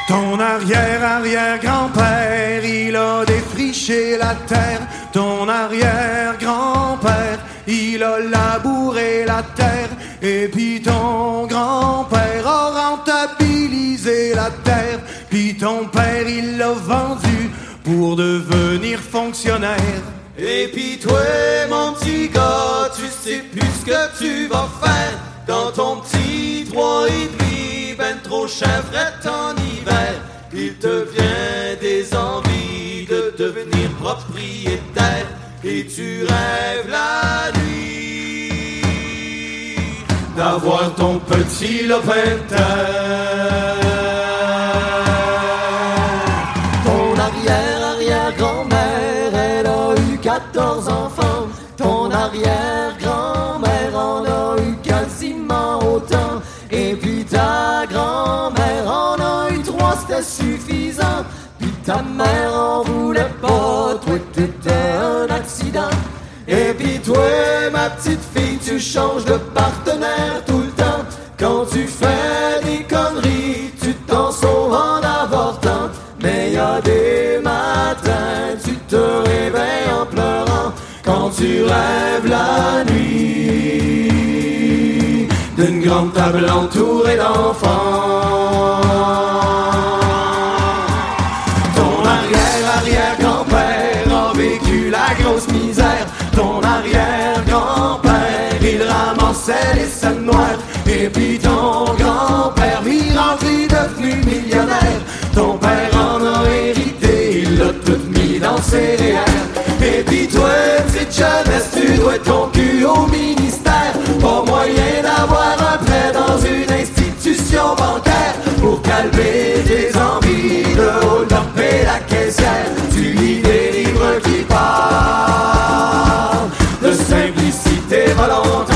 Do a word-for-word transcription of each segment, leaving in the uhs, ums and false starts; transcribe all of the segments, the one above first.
Ton arrière-arrière-grand-père, il a défriché la terre. Ton arrière-grand-père, il a labouré la terre. Et puis ton grand-père a rentabilisé la terre. Puis ton père, il l'a vendu pour devenir fonctionnaire. Et puis toi, mon petit gars, tu sais plus ce que tu vas faire dans ton petit trois et demi, ben trop chevrette en hiver. Il te vient des envies de devenir propriétaire et tu rêves la nuit d'avoir ton petit lopin de terre. Ton arrière-arrière-grand-mère, elle a eu quatorze enfants. Ton arrière-grand-mère en a eu quasiment autant. Et puis ta grand-mère en a eu trois, c'était suffisant. Puis ta mère en voulait pas, toi t'étais un accident. Et puis toi, ma petite fille, tu changes de partenaire tout le temps. Quand tu fais des conneries, tu t'en sauves en avortant. Mais y a des matins, tu te réveilles en pleurant quand tu rêves la nuit d'une grande table entourée d'enfants. Ton arrière-arrière-grand-père a vécu la grosse misère. Ton arrière-grand-père, il ramassait les scènes noires. Et puis ton grand-père, miracle, est devenu millionnaire. Ton père en a hérité, il l'a tout mis dans ses réels. Et puis toi, petite jeunesse, tu dois ton cul au ministère. Pas moyen d'avoir un prêt dans une institution bancaire pour calmer tes envies de hold-up et la caissière. Tu lis des livres qui parlent de simplicité volontaire.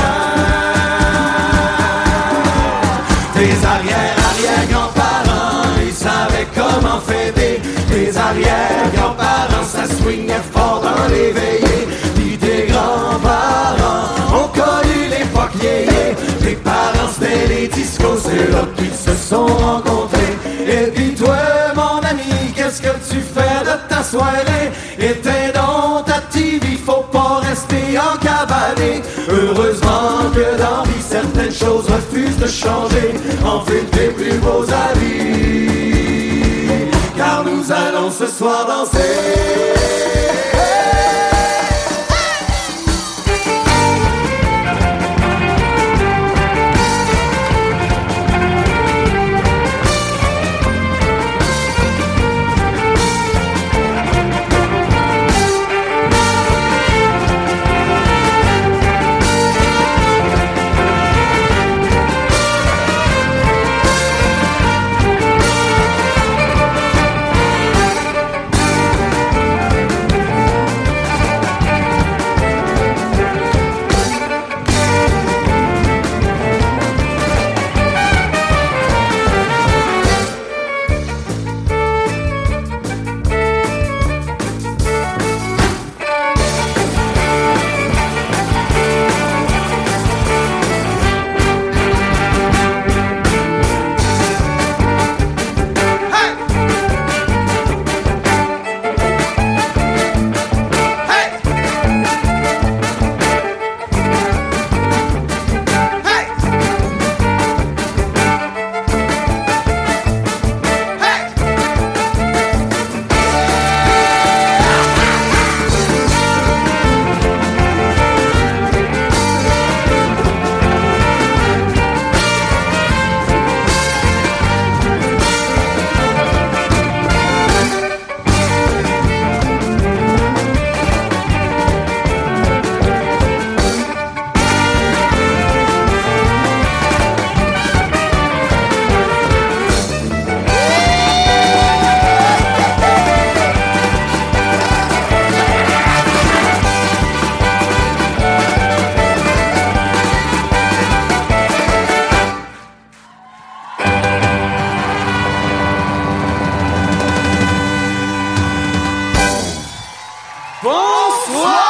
Tes arrière-arrière-grands-parents, ils savaient comment fêter. Tes arrière-grands-parents, ça swingait fort dans les veillées. Puis tes grands-parents ont connu l'époque yéyé. Tes parents, c'était les discos, c'est là qu'ils se sont rencontrés. Et puis toi, mon ami, qu'est-ce que tu fais de ta soirée? Éteins donc ta T V, faut pas rester encabané. Heureusement que dans vie, certaines choses refusent de changer. Enfile tes plus beaux habits, car nous allons ce soir danser. Bonsoir!